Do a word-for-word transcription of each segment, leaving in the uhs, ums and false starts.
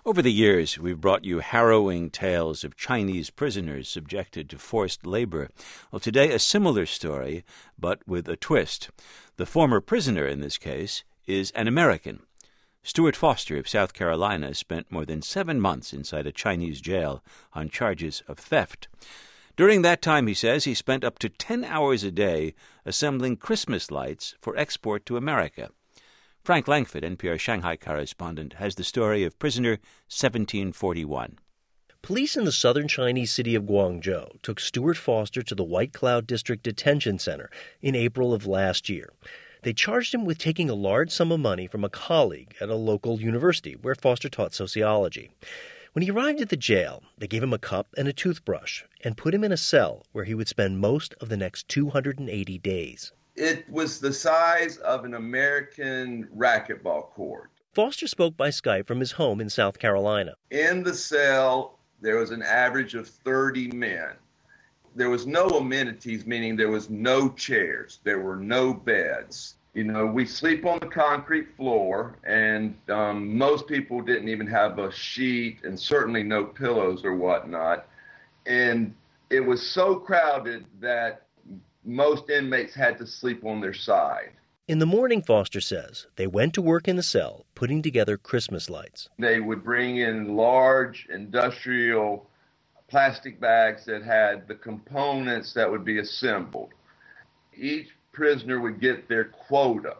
Over the years, we've brought you harrowing tales of Chinese prisoners subjected to forced labor. Well, today, a similar story, but with a twist. The former prisoner in this case is an American. Stuart Foster of South Carolina spent more than seven months inside a Chinese jail on charges of theft. During that time, he says, he spent up to ten hours a day assembling Christmas lights for export to America. Frank Langford, N P R Shanghai correspondent, has the story of prisoner seventeen forty-one. Police in the southern Chinese city of Guangzhou took Stuart Foster to the White Cloud District Detention Center in April of last year. They charged him with taking a large sum of money from a colleague at a local university where Foster taught sociology. When he arrived at the jail, they gave him a cup and a toothbrush and put him in a cell where he would spend most of the next two hundred eighty days. It was the size of an American racquetball court. Foster spoke by Skype from his home in South Carolina. In the cell, there was an average of thirty men. There was no amenities, meaning there was no chairs. There were no beds. You know, we sleep on the concrete floor, and um, most people didn't even have a sheet and certainly no pillows or whatnot. And it was so crowded that most inmates had to sleep on their side. In the morning, Foster says, they went to work in the cell putting together Christmas lights. They would bring in large industrial plastic bags that had the components that would be assembled. Each prisoner would get their quota,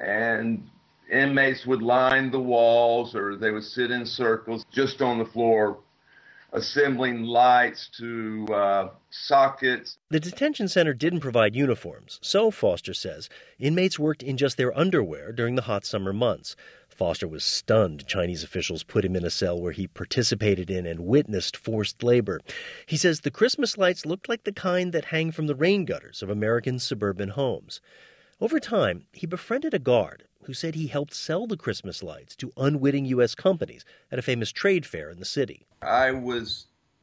and inmates would line the walls or they would sit in circles just on the floor, assembling lights to uh, sockets. The detention center didn't provide uniforms, so, Foster says, inmates worked in just their underwear during the hot summer months. Foster was stunned Chinese officials put him in a cell where he participated in and witnessed forced labor. He says the Christmas lights looked like the kind that hang from the rain gutters of American suburban homes. Over time, he befriended a guard who said he helped sell the Christmas lights to unwitting U S companies at a famous trade fair in the city. I was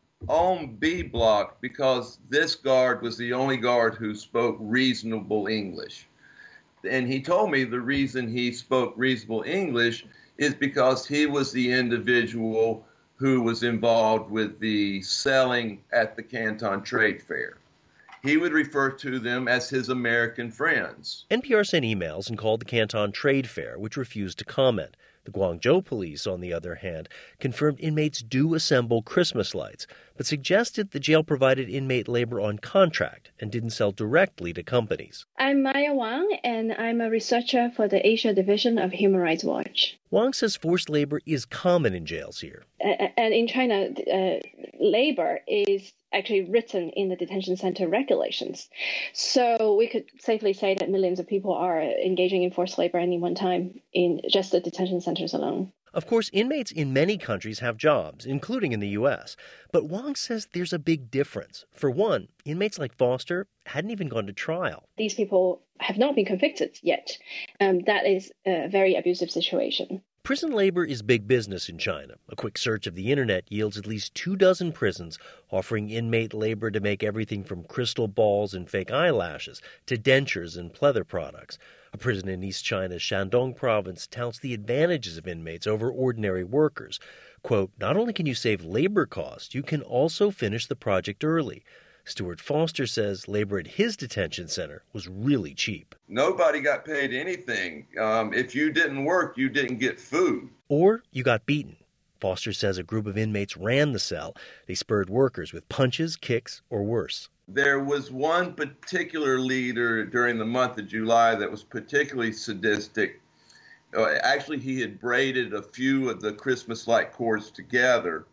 on B block because this guard was the only guard who spoke reasonable English. And he told me the reason he spoke reasonable English is because he was the individual who was involved with the selling at the Canton Trade Fair. He would refer to them as his American friends. N P R sent emails and called the Canton Trade Fair, which refused to comment. The Guangzhou police, on the other hand, confirmed inmates do assemble Christmas lights, but suggested the jail provided inmate labor on contract and didn't sell directly to companies. I'm Maya Wang, and I'm a researcher for the Asia Division of Human Rights Watch. Wang says forced labor is common in jails here. And in China, uh, labor is actually written in the detention center regulations. So we could safely say that millions of people are engaging in forced labor at any one time in just the detention centers alone. Of course, inmates in many countries have jobs, including in the U S. But Wang says there's a big difference. For one, inmates like Foster hadn't even gone to trial. These people have not been convicted yet. Um, that is a very abusive situation. Prison labor is big business in China. A quick search of the internet yields at least two dozen prisons offering inmate labor to make everything from crystal balls and fake eyelashes to dentures and pleather products. A prison in East China's Shandong province touts the advantages of inmates over ordinary workers. Quote, not only can you save labor costs, you can also finish the project early. Stuart Foster says labor at his detention center was really cheap. Nobody got paid anything. Um, if you didn't work, you didn't get food. Or you got beaten. Foster says a group of inmates ran the cell. They spurred workers with punches, kicks, or worse. There was one particular leader during the month of July that was particularly sadistic. Uh, actually, he had braided a few of the Christmas light cords together,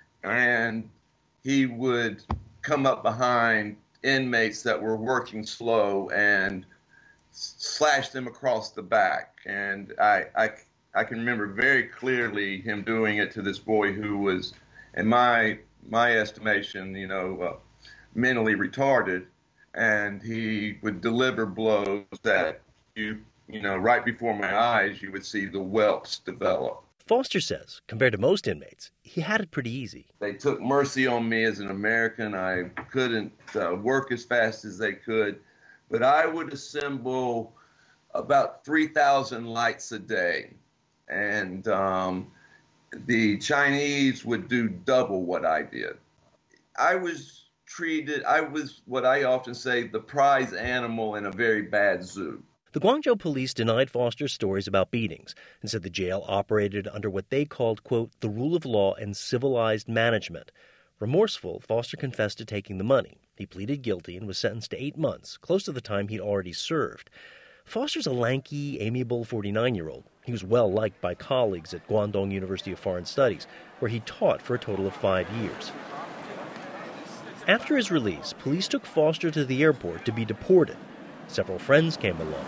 and he would come up behind inmates that were working slow and slash them across the back. And I, I, I can remember very clearly him doing it to this boy who was, in my my estimation, you know, uh, mentally retarded. And he would deliver blows that you, you know, right before my eyes, you would see the whelps develop. Foster says, compared to most inmates, he had it pretty easy. They took mercy on me as an American. I couldn't uh, work as fast as they could, but I would assemble about three thousand lights a day. And um, the Chinese would do double what I did. I was treated, I was what I often say, the prize animal in a very bad zoo. The Guangzhou police denied Foster's stories about beatings and said the jail operated under what they called, quote, the rule of law and civilized management. Remorseful, Foster confessed to taking the money. He pleaded guilty and was sentenced to eight months, close to the time he'd already served. Foster's a lanky, amiable forty-nine-year-old. He was well liked by colleagues at Guangdong University of Foreign Studies, where he taught for a total of five years. After his release, police took Foster to the airport to be deported. Several friends came along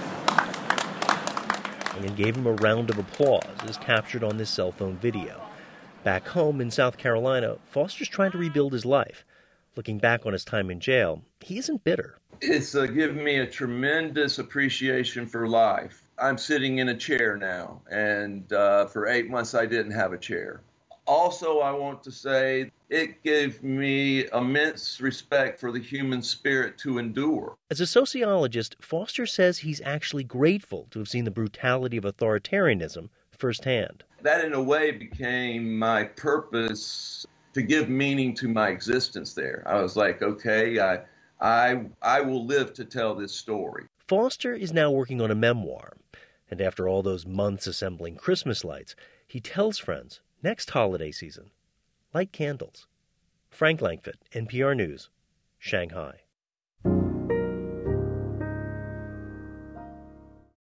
and gave him a round of applause, as captured on this cell phone video. Back home in South Carolina, Foster's trying to rebuild his life. Looking back on his time in jail, he isn't bitter. It's uh, given me a tremendous appreciation for life. I'm sitting in a chair now, and uh, for eight months I didn't have a chair. Also, I want to say it gave me immense respect for the human spirit to endure. As a sociologist, Foster says he's actually grateful to have seen the brutality of authoritarianism firsthand. That, in a way, became my purpose to give meaning to my existence there. I was like, okay, I, I, I will live to tell this story. Foster is now working on a memoir, and after all those months assembling Christmas lights, he tells friends, next holiday season, light candles. Frank Langfitt, N P R News, Shanghai.